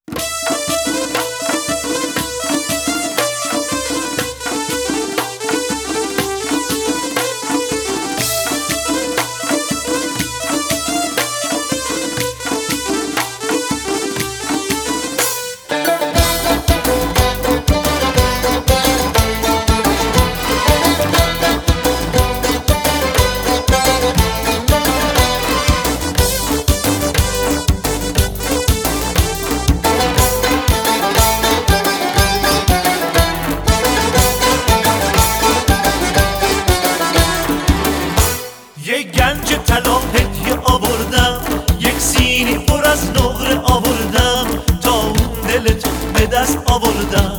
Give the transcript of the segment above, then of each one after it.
یک گنج طلا هدیه آوردم، یک سینی پر از نقره آوردم، تا اون دل تو به دست آوردم.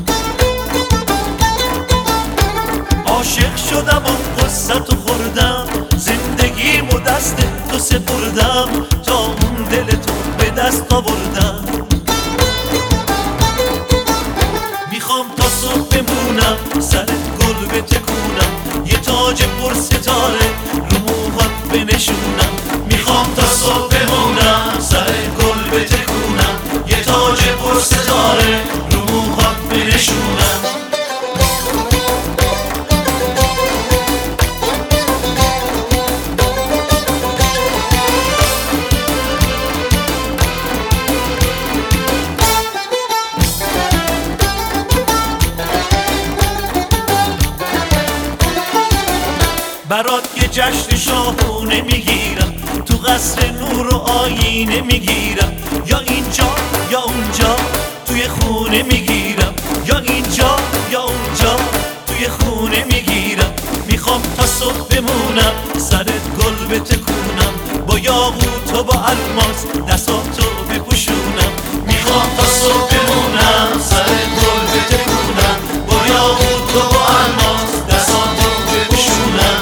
عاشق شدم و قصتو خوردم، زندگیمو دست تو سپردم، تا اون دل تو به دست آوردم. میخوام تا صبح بمونم، سرت گل بتکونم، یه تاج پر ستاره رو موهات بنشونم. میخوام تا صبح بمونم، سرت گل بتکونم، یه تاج پر ستاره رو موهات بنشونم. برات یه جشن شاهونه میگیرم، تو قصر نور و آینه میگیرم، یا اینجا یا اونجا توی خونه میگیرم، یا اینجا یا اونجا توی خونه میگیرم. میخوام تا صبح بمونم، سرت گل بتکونم، با یاقوت و با الماس دستاتو بپوشونم. میخوام تا صبح بمونم، سرت گل بتکونم، با یاقوت و با الماس دستاتو بپوشونم.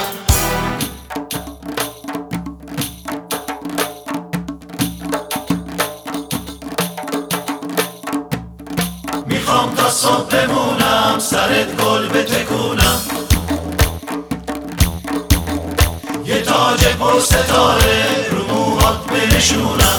میخوام تا صبح بمونم، سرت گل بتکونم، یه تاج پر ستاره رو موهات بنشونم.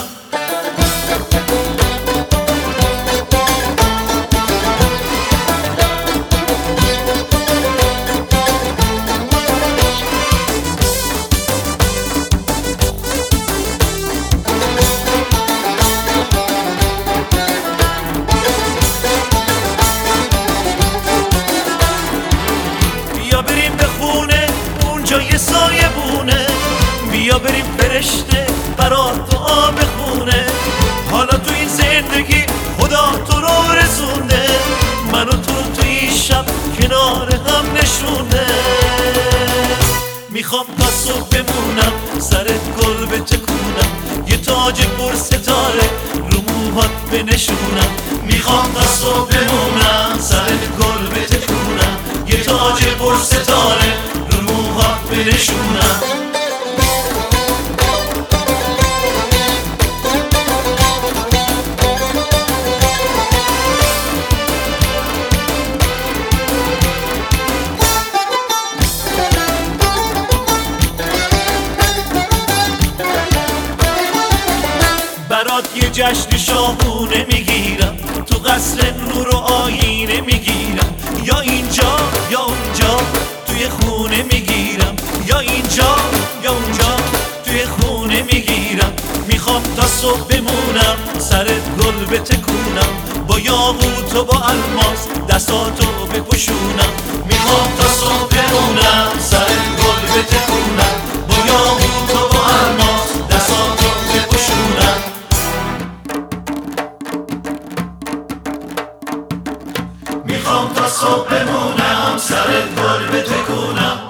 بیا بریم به خونه، اونجا یه سایه بونه، بیا بریم فرشته برات دعا بخونه. حالا تو این زندگی خدا تو رو رسونده، من و تو این شب کنار هم نشونده. میخوام تا صبح بمونم، سرت گل بتکونم، یه تاج پر ستاره رو موهات بنشونم. میخوام تا صبح بمونم، سرت گل بتکونم، یه تاج پر ستاره رو موهات بنشونم. برات یه جشن شاهونه میگیرم، تو قصر نور و آینه میگیرم، یا اینجا یا اونجا توی خونه میگیرم، یا اینجا یا اونجا توی خونه میگیرم. میخوام تا صبح بمونم، سرت گل بتکونم، با یاقوت و با الماس دستاتو بپوشونم. میخوام تا صبح بمونم، سرت گل بتکونم، با یاقوت و با الماس دستاتو بپوشونم. میخوام تا صبح بمونم، سرت گل بتکونم،